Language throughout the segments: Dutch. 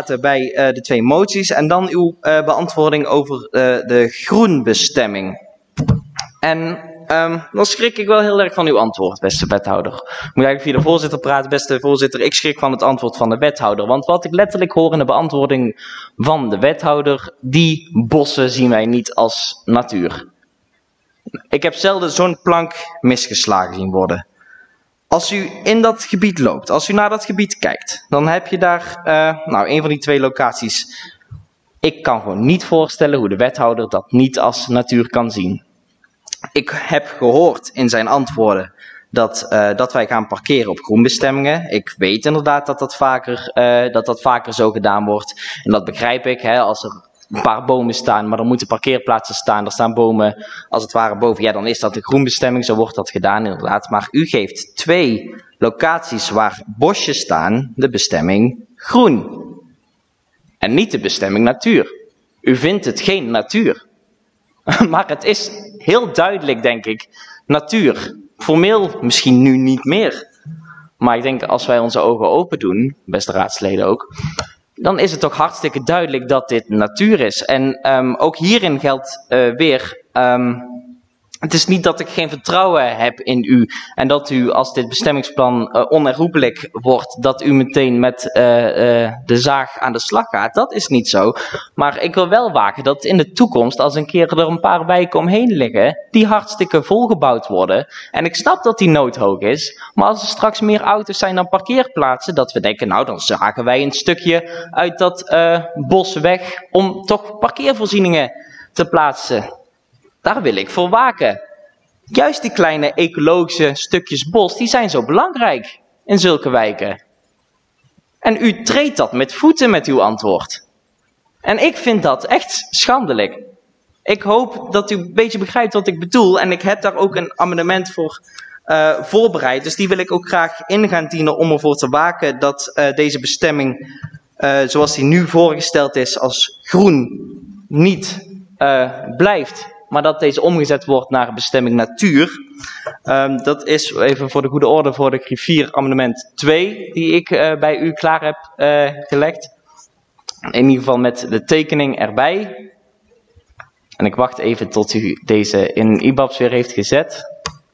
laten bij de 2 moties en dan uw beantwoording over de groenbestemming. En dan schrik ik wel heel erg van uw antwoord, beste wethouder. Ik moet eigenlijk via de voorzitter praten, beste voorzitter. Ik schrik van het antwoord van de wethouder. Want wat ik letterlijk hoor in de beantwoording van de wethouder, die bossen zien wij niet als natuur. Ik heb zelden zo'n plank misgeslagen zien worden. Als u in dat gebied loopt, als u naar dat gebied kijkt, dan heb je daar een van die 2 locaties. Ik kan gewoon niet voorstellen hoe de wethouder dat niet als natuur kan zien. Ik heb gehoord in zijn antwoorden dat wij gaan parkeren op groenbestemmingen. Ik weet inderdaad dat dat vaker zo gedaan wordt. En dat begrijp ik, als er een paar bomen staan, maar er moeten parkeerplaatsen staan. Er staan bomen als het ware boven. Ja, dan is dat de groenbestemming, zo wordt dat gedaan inderdaad. Maar u geeft 2 locaties waar bosjes staan de bestemming groen. En niet de bestemming natuur. U vindt het geen natuur. Maar het is heel duidelijk, denk ik, natuur. Formeel misschien nu niet meer. Maar ik denk als wij onze ogen open doen, beste raadsleden ook, dan is het toch hartstikke duidelijk dat dit natuur is. En ook hierin geldt weer, het is niet dat ik geen vertrouwen heb in u en dat u, als dit bestemmingsplan onherroepelijk wordt, dat u meteen met de zaag aan de slag gaat. Dat is niet zo. Maar ik wil wel wagen dat in de toekomst, als een keer er een paar wijken omheen liggen, die hartstikke volgebouwd worden. En ik snap dat die nood hoog is, maar als er straks meer auto's zijn dan parkeerplaatsen, dat we denken, nou dan zagen wij een stukje uit dat bos weg om toch parkeervoorzieningen te plaatsen. Daar wil ik voor waken. Juist die kleine ecologische stukjes bos, die zijn zo belangrijk in zulke wijken. En u treedt dat met voeten met uw antwoord. En ik vind dat echt schandelijk. Ik hoop dat u een beetje begrijpt wat ik bedoel. En ik heb daar ook een amendement voor voorbereid. Dus die wil ik ook graag in gaan dienen om ervoor te waken dat deze bestemming, zoals die nu voorgesteld is als groen, niet blijft. Maar dat deze omgezet wordt naar bestemming natuur. Dat is even voor de goede orde voor de griffier amendement 2 die ik bij u klaar heb gelegd. In ieder geval met de tekening erbij. En ik wacht even tot u deze in IBABS weer heeft gezet.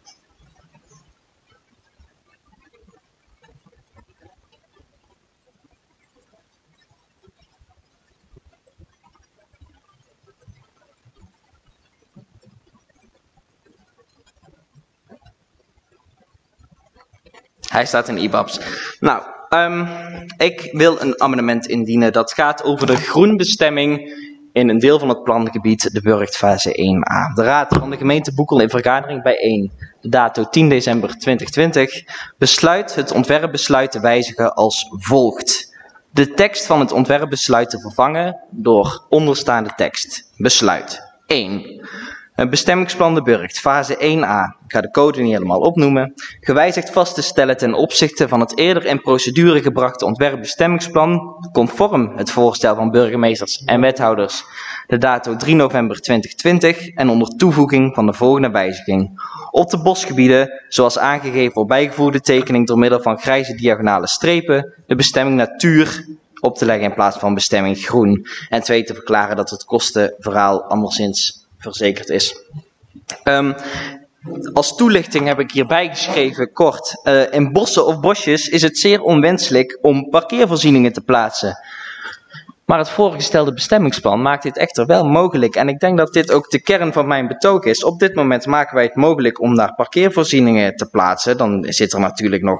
Hij staat in IBABS. Nou, ik wil een amendement indienen. Dat gaat over de groenbestemming in een deel van het plangebied, de Burgt fase 1a. De Raad van de gemeente Boekel in vergadering bijeen, de dato 10 december 2020, besluit het ontwerpbesluit te wijzigen als volgt. De tekst van het ontwerpbesluit te vervangen door onderstaande tekst. Besluit 1. Een bestemmingsplan de Burgt, fase 1a, ik ga de code niet helemaal opnoemen, gewijzigd vast te stellen ten opzichte van het eerder in procedure gebrachte ontwerpbestemmingsplan, conform het voorstel van burgemeesters en wethouders, de dato 3 november 2020 en onder toevoeging van de volgende wijziging. Op de bosgebieden, zoals aangegeven op bijgevoerde tekening door middel van grijze diagonale strepen, de bestemming natuur op te leggen in plaats van bestemming groen. En 2, te verklaren dat het kostenverhaal anderszins verzekerd is. Als toelichting heb ik hierbij geschreven, kort, in bossen of bosjes is het zeer onwenselijk om parkeervoorzieningen te plaatsen. Maar het voorgestelde bestemmingsplan maakt dit echter wel mogelijk. En ik denk dat dit ook de kern van mijn betoog is. Op dit moment maken wij het mogelijk om daar parkeervoorzieningen te plaatsen. Dan zit er natuurlijk nog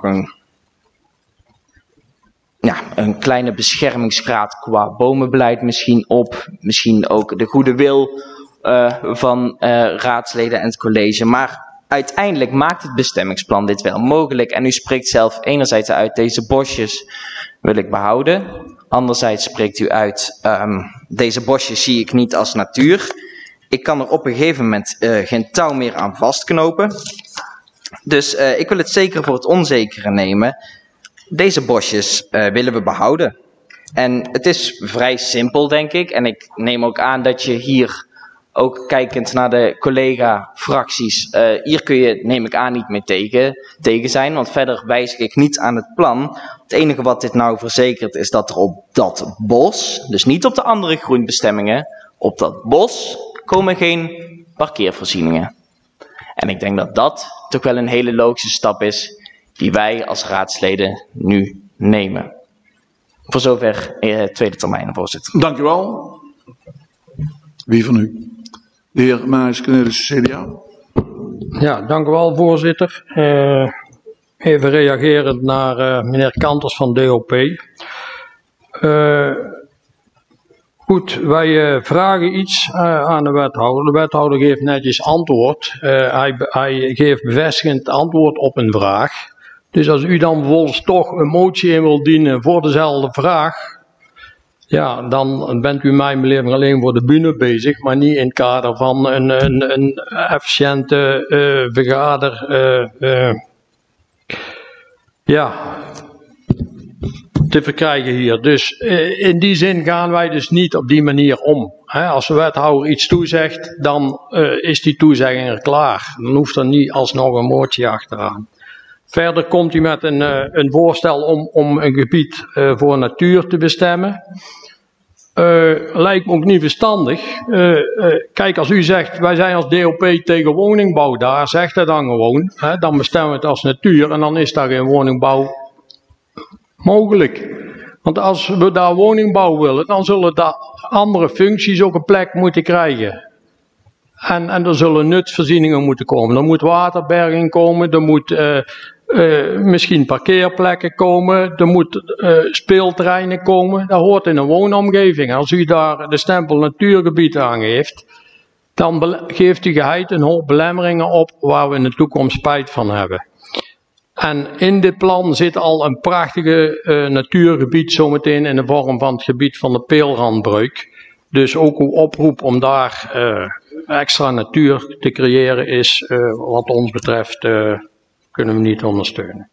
een kleine beschermingsgraad qua bomenbeleid misschien op. Misschien ook de goede wil van raadsleden en het college. Maar uiteindelijk maakt het bestemmingsplan dit wel mogelijk. En u spreekt zelf enerzijds uit, deze bosjes wil ik behouden. Anderzijds spreekt u uit, deze bosjes zie ik niet als natuur. Ik kan er op een gegeven moment geen touw meer aan vastknopen. Dus ik wil het zeker voor het onzekere nemen. Deze bosjes willen we behouden. En het is vrij simpel, denk ik. En ik neem ook aan dat je hier ook kijkend naar de collega-fracties, hier kun je, neem ik aan, niet mee tegen zijn, want verder wijzig ik niet aan het plan. Het enige wat dit nou verzekert is dat er op dat bos, dus niet op de andere groenbestemmingen, op dat bos komen geen parkeervoorzieningen. En ik denk dat dat toch wel een hele logische stap is die wij als raadsleden nu nemen. Voor zover tweede termijn, voorzitter. Dank u wel. Wie van u? De heer Marius Cornelissen, CDA. Ja, dank u wel, voorzitter. Even reagerend naar meneer Kanters van DOP. Goed, wij vragen iets aan de wethouder. De wethouder geeft netjes antwoord. Hij geeft bevestigend antwoord op een vraag. Dus als u dan vervolgens toch een motie in wil dienen voor dezelfde vraag, ja, dan bent u mij beleving alleen voor de bühne bezig, maar niet in het kader van een efficiënte vergader. Te verkrijgen hier. Dus in die zin gaan wij dus niet op die manier om. Als de wethouder iets toezegt, dan is die toezegging er klaar. Dan hoeft er niet alsnog een motie achteraan. Verder komt hij met een voorstel om een gebied voor natuur te bestemmen. Lijkt me ook niet verstandig. Kijk, als u zegt, wij zijn als DOP tegen woningbouw daar, zegt dat dan gewoon. Dan bestemmen we het als natuur en dan is daar geen woningbouw mogelijk. Want als we daar woningbouw willen, dan zullen daar andere functies ook een plek moeten krijgen. En er zullen nutsvoorzieningen moeten komen. Er moet waterberging komen, er moet misschien parkeerplekken komen, er moet speelterreinen komen. Dat hoort in een woonomgeving. Als u daar de stempel natuurgebied aan geeft, dan geeft u geheid een hoop belemmeringen op waar we in de toekomst spijt van hebben. En in dit plan zit al een prachtige natuurgebied zometeen in de vorm van het gebied van de Peelrandbreuk. Dus ook uw oproep om daar extra natuur te creëren is wat ons betreft kunnen we niet ondersteunen.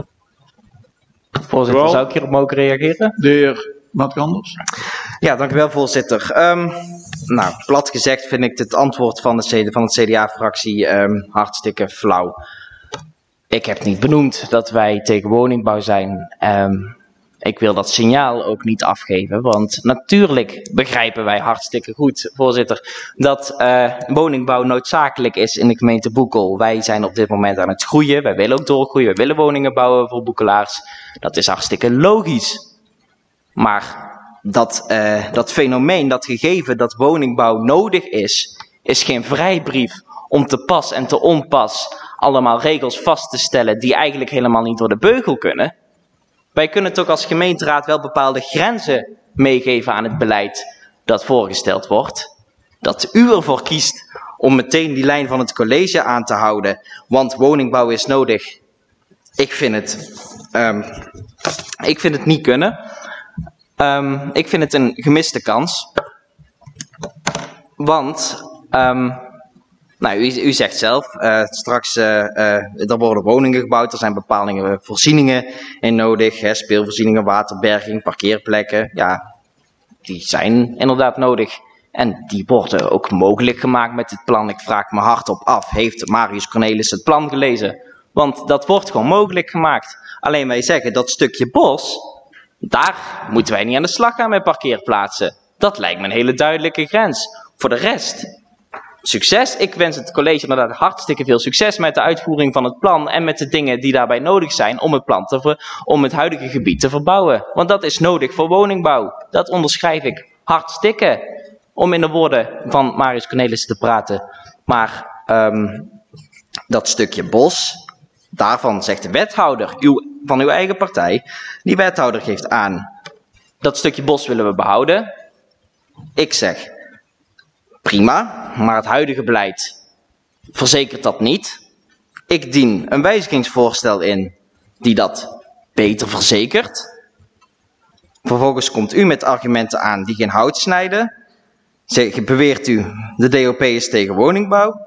Voorzitter, zou ik hierop mogen reageren? De heer Matkanders. Ja, dank u wel, voorzitter. Nou, plat gezegd vind ik het antwoord van het CDA-fractie hartstikke flauw. Ik heb niet benoemd dat wij tegen woningbouw zijn. Ik wil dat signaal ook niet afgeven, want natuurlijk begrijpen wij hartstikke goed, voorzitter, dat woningbouw noodzakelijk is in de gemeente Boekel. Wij zijn op dit moment aan het groeien, wij willen ook doorgroeien, wij willen woningen bouwen voor Boekelaars. Dat is hartstikke logisch. Maar dat fenomeen, dat gegeven dat woningbouw nodig is geen vrijbrief om te pas en te onpas allemaal regels vast te stellen die eigenlijk helemaal niet door de beugel kunnen. Wij kunnen toch als gemeenteraad wel bepaalde grenzen meegeven aan het beleid dat voorgesteld wordt. Dat u ervoor kiest om meteen die lijn van het college aan te houden, want woningbouw is nodig. Ik vind het niet kunnen. Ik vind het een gemiste kans. Want nou, u zegt zelf, straks er worden woningen gebouwd, er zijn bepaalde voorzieningen in nodig, speelvoorzieningen, waterberging, parkeerplekken, ja, die zijn inderdaad nodig. En die worden ook mogelijk gemaakt met dit plan. Ik vraag me hardop af, heeft Marius Cornelissen het plan gelezen? Want dat wordt gewoon mogelijk gemaakt. Alleen wij zeggen, dat stukje bos, daar moeten wij niet aan de slag gaan met parkeerplaatsen. Dat lijkt me een hele duidelijke grens. Voor de rest, succes. Ik wens het college inderdaad hartstikke veel succes met de uitvoering van het plan en met de dingen die daarbij nodig zijn om om het huidige gebied te verbouwen. Want dat is nodig voor woningbouw. Dat onderschrijf ik hartstikke. Om in de woorden van Marius Cornelissen te praten. Maar dat stukje bos, daarvan zegt de wethouder van uw eigen partij, die wethouder geeft aan, dat stukje bos willen we behouden. Ik zeg, prima, maar het huidige beleid verzekert dat niet. Ik dien een wijzigingsvoorstel in die dat beter verzekert. Vervolgens komt u met argumenten aan die geen hout snijden. Beweert u, de DOP is tegen woningbouw.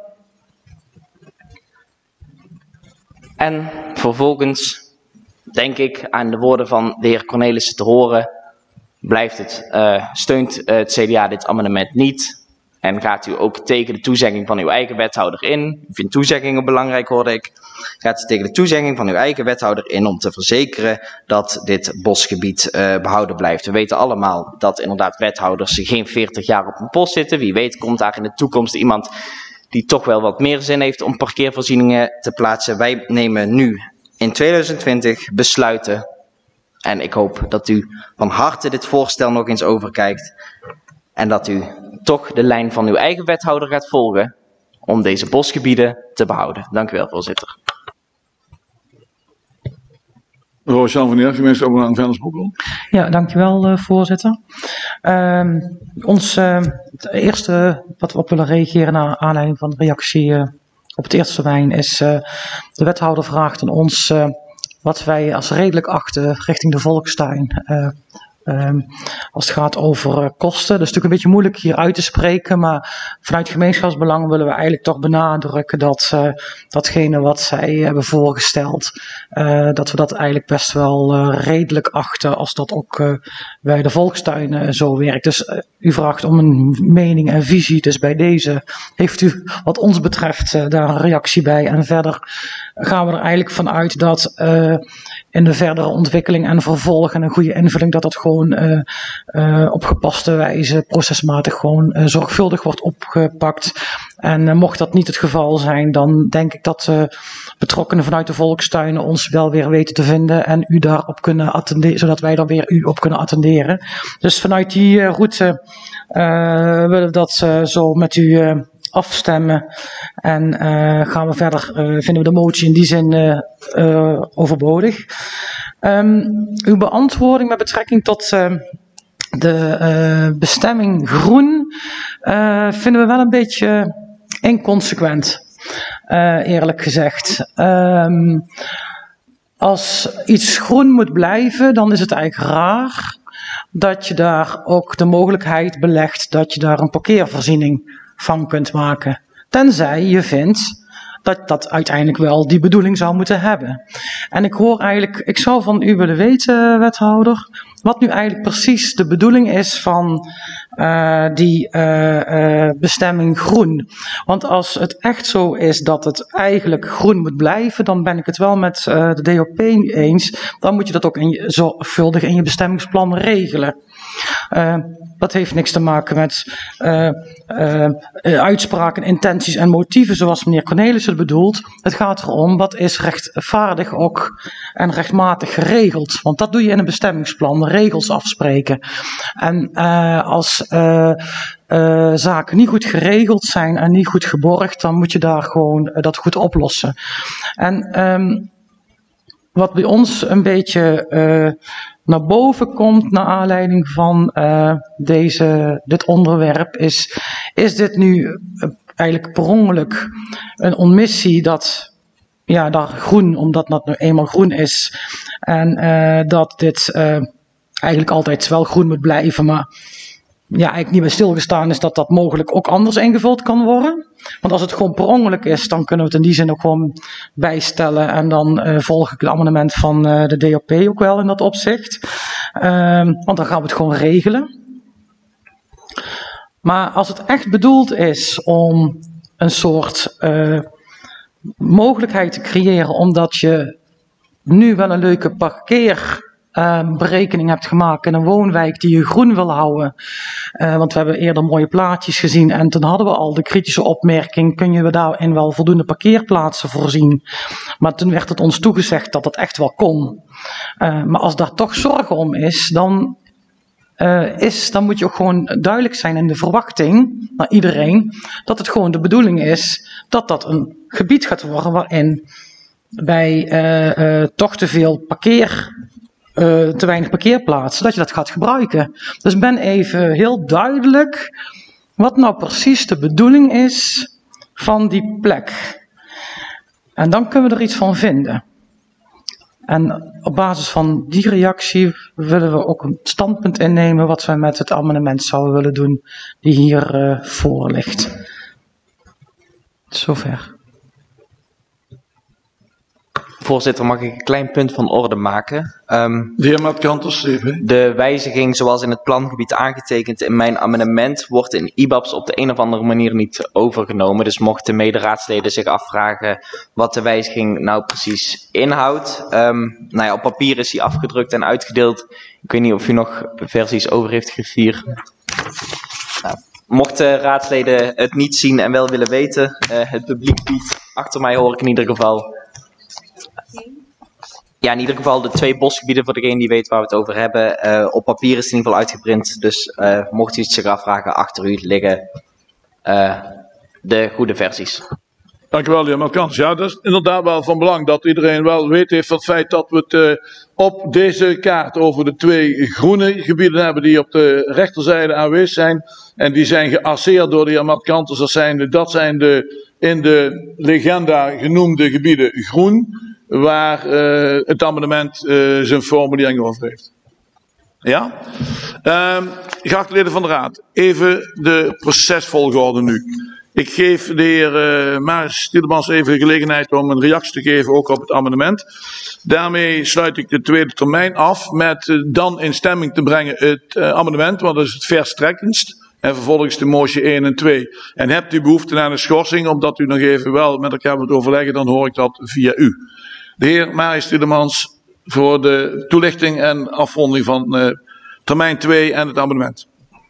En vervolgens, denk ik, aan de woorden van de heer Cornelissen te horen, steunt het CDA dit amendement niet. En gaat u ook tegen de toezegging van uw eigen wethouder in? U vindt toezeggingen belangrijk, hoorde ik. Gaat u tegen de toezegging van uw eigen wethouder in om te verzekeren dat dit bosgebied behouden blijft? We weten allemaal dat inderdaad wethouders geen 40 jaar op een post zitten. Wie weet komt daar in de toekomst iemand die toch wel wat meer zin heeft om parkeervoorzieningen te plaatsen. Wij nemen nu in 2020 besluiten. En ik hoop dat u van harte dit voorstel nog eens overkijkt. En dat u toch de lijn van uw eigen wethouder gaat volgen om deze bosgebieden te behouden. Dank u wel, voorzitter. Mevrouw Jean van Eerst, mensen over aan Vennersbroek. Ja, dankjewel voorzitter. Het eerste wat we op willen reageren naar aanleiding van de reactie op het eerste termijn is de wethouder vraagt aan ons wat wij als redelijk achten richting de Volkstuin. Als het gaat over kosten. Dat is natuurlijk een beetje moeilijk hier uit te spreken, maar vanuit gemeenschapsbelang willen we eigenlijk toch benadrukken dat datgene wat zij hebben voorgesteld, dat we dat eigenlijk best wel redelijk achten als dat ook bij de Volkstuin zo werkt. Dus u vraagt om een mening en visie, dus bij deze heeft u wat ons betreft daar een reactie bij. En verder gaan we er eigenlijk vanuit dat in de verdere ontwikkeling en vervolg en een goede invulling dat gewoon op gepaste wijze procesmatig gewoon zorgvuldig wordt opgepakt. En mocht dat niet het geval zijn, dan denk ik dat betrokkenen vanuit de Volkstuinen ons wel weer weten te vinden en u daarop kunnen attenderen, zodat wij dan weer u op kunnen attenderen. Dus vanuit die route willen we dat zo met u afstemmen en gaan we verder, vinden we de motie in die zin overbodig. Uw beantwoording met betrekking tot de bestemming groen vinden we wel een beetje inconsequent, eerlijk gezegd. Als iets groen moet blijven, dan is het eigenlijk raar dat je daar ook de mogelijkheid belegt dat je daar een parkeervoorziening van kunt maken. Tenzij je vindt dat dat uiteindelijk wel die bedoeling zou moeten hebben. En ik zou van u willen weten, wethouder, wat nu eigenlijk precies de bedoeling is van die bestemming groen. Want als het echt zo is dat het eigenlijk groen moet blijven, dan ben ik het wel met de DOP eens. Dan moet je dat ook zorgvuldig in je bestemmingsplan regelen. Dat heeft niks te maken met uitspraken, intenties en motieven zoals meneer Cornelissen het bedoelt. Het gaat erom wat is rechtvaardig ook en rechtmatig geregeld. Want dat doe je in een bestemmingsplan, regels afspreken. En als zaken niet goed geregeld zijn en niet goed geborgd, dan moet je daar gewoon dat goed oplossen. En wat bij ons een beetje naar boven komt naar aanleiding van dit onderwerp is dit nu eigenlijk per ongeluk een omissie dat daar groen, omdat dat nu eenmaal groen is en dat dit eigenlijk altijd wel groen moet blijven, maar eigenlijk niet bij stilgestaan is dat dat mogelijk ook anders ingevuld kan worden. Want als het gewoon per ongeluk is, dan kunnen we het in die zin ook gewoon bijstellen. En dan volg ik het amendement van de DOP ook wel in dat opzicht. Want dan gaan we het gewoon regelen. Maar als het echt bedoeld is om een soort mogelijkheid te creëren, omdat je nu wel een leuke parkeerberekening hebt gemaakt in een woonwijk die je groen wil houden. Want we hebben eerder mooie plaatjes gezien en toen hadden we al de kritische opmerking, kun je daarin wel voldoende parkeerplaatsen voorzien. Maar toen werd het ons toegezegd dat dat echt wel kon. Maar als daar toch zorgen om is, dan moet je ook gewoon duidelijk zijn in de verwachting naar iedereen, dat het gewoon de bedoeling is dat dat een gebied gaat worden waarin bij toch te veel te weinig parkeerplaatsen, dat je dat gaat gebruiken. Dus ben even heel duidelijk wat nou precies de bedoeling is van die plek. En dan kunnen we er iets van vinden. En op basis van die reactie willen we ook een standpunt innemen wat we met het amendement zouden willen doen die hier voor ligt. Zover. Voorzitter, mag ik een klein punt van orde maken? De heer Maat-Kanters, even. De wijziging zoals in het plangebied aangetekend in mijn amendement wordt in IBABS op de een of andere manier niet overgenomen. Dus mochten mederaadsleden zich afvragen wat de wijziging nou precies inhoudt. Nou ja, op papier is die afgedrukt en uitgedeeld. Ik weet niet of u nog versies over heeft, griffier. Nou, mochten raadsleden het niet zien en wel willen weten, het publiek biedt achter mij hoor ik in ieder geval. Ja, in ieder geval de 2 bosgebieden voor degene die weet waar we het over hebben. Op papier is het in ieder geval uitgeprint. Dus mocht u het zich afvragen, achter u liggen de goede versies. Dank u wel, de heer Maat-Kanters. Ja, dat is inderdaad wel van belang dat iedereen wel weet heeft van het feit dat we het op deze kaart over de 2 groene gebieden hebben die op de rechterzijde aanwezig zijn. En die zijn geasseerd door de heer Maat-Kanters. Dat zijn de in de legenda genoemde gebieden groen, waar het amendement zijn formulering over heeft. Ja? Geachte leden van de Raad, even de procesvolgorde nu. Ik geef de heer Marius Tielemans even de gelegenheid om een reactie te geven ook op het amendement. Daarmee sluit ik de tweede termijn af met dan in stemming te brengen het amendement, want dat is het verstrekkendst. En vervolgens de motie 1 en 2. En hebt u behoefte aan een schorsing, omdat u nog even wel met elkaar wilt overleggen, dan hoor ik dat via u. De heer Marius Tielemans voor de toelichting en afronding van termijn 2 en het amendement.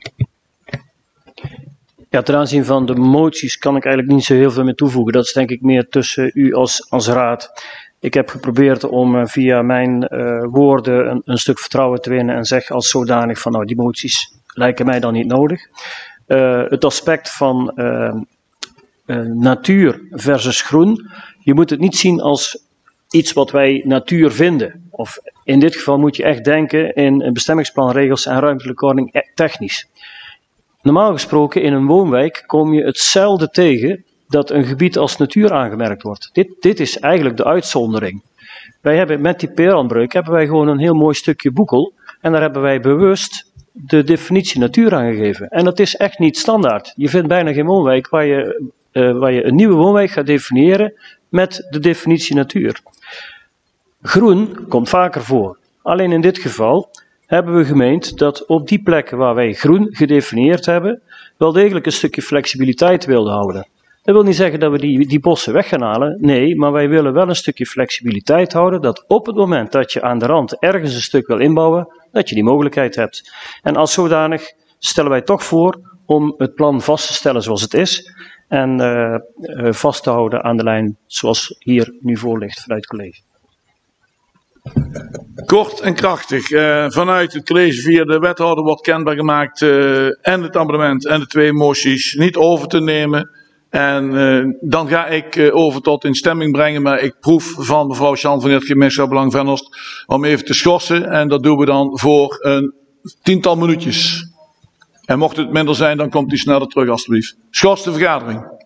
Ja, ten aanzien van de moties kan ik eigenlijk niet zo heel veel meer toevoegen. Dat is denk ik meer tussen u als raad. Ik heb geprobeerd om via mijn woorden een stuk vertrouwen te winnen en zeg als zodanig van nou die moties lijken mij dan niet nodig. Het aspect van natuur versus groen. Je moet het niet zien als iets wat wij natuur vinden. Of in dit geval moet je echt denken in bestemmingsplanregels en ruimtelijke ordening technisch. Normaal gesproken in een woonwijk kom je hetzelfde tegen dat een gebied als natuur aangemerkt wordt. Dit is eigenlijk de uitzondering. Wij hebben met die peeraanbreuk hebben wij gewoon een heel mooi stukje boekel en daar hebben wij bewust de definitie natuur aangegeven. En dat is echt niet standaard. Je vindt bijna geen woonwijk waar je een nieuwe woonwijk gaat definiëren met de definitie natuur. Groen komt vaker voor. Alleen in dit geval hebben we gemeend dat op die plekken waar wij groen gedefinieerd hebben, wel degelijk een stukje flexibiliteit wilden houden. Dat wil niet zeggen dat we die bossen weg gaan halen. Nee, maar wij willen wel een stukje flexibiliteit houden, dat op het moment dat je aan de rand ergens een stuk wil inbouwen, dat je die mogelijkheid hebt. En als zodanig stellen wij toch voor om het plan vast te stellen zoals het is en vast te houden aan de lijn zoals hier nu voor ligt vanuit het college. Kort en krachtig. Vanuit het college via de wethouder wordt kenbaar gemaakt en het amendement en de 2 moties niet over te nemen. En dan ga ik over tot in stemming brengen, maar ik proef van mevrouw Sjan van het gemeenschap Belang Venhorst om even te schorsen. En dat doen we dan voor een 10-tal minuutjes. En mocht het minder zijn, dan komt u sneller terug alstublieft. Schors de vergadering.